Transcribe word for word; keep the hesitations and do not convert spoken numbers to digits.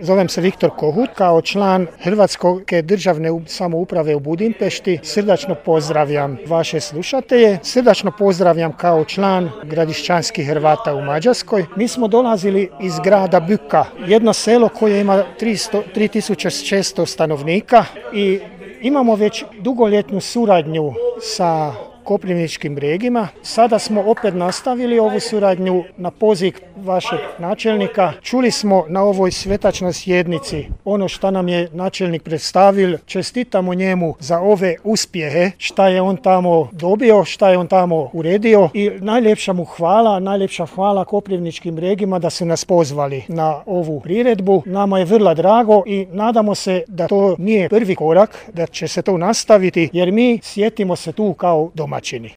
Zovem se Viktor Kohut, kao član Hrvatske državne samouprave u Budimpešti. Srdačno pozdravljam vaše slušatelje, srdačno pozdravljam kao član Gradišćanskih Hrvata u Mađarskoj. Mi smo dolazili iz grada Buka, jedno selo koje ima tri tisuće šesto stanovnika i imamo već dugoljetnu suradnju sa Koprivničkim Bregima. Sada smo opet nastavili ovu suradnju na poziv vašeg načelnika. Čuli smo na ovoj svetačnoj sjednici ono što nam je načelnik predstavil. Čestitamo njemu za ove uspjehe, šta je on tamo dobio, šta je on tamo uredio i najljepša mu hvala, najljepša hvala Koprivničkim Bregima da su nas pozvali na ovu priredbu. Nama je vrlo drago i nadamo se da to nije prvi korak, da će se to nastaviti jer mi sjetimo se tu kao domaćini.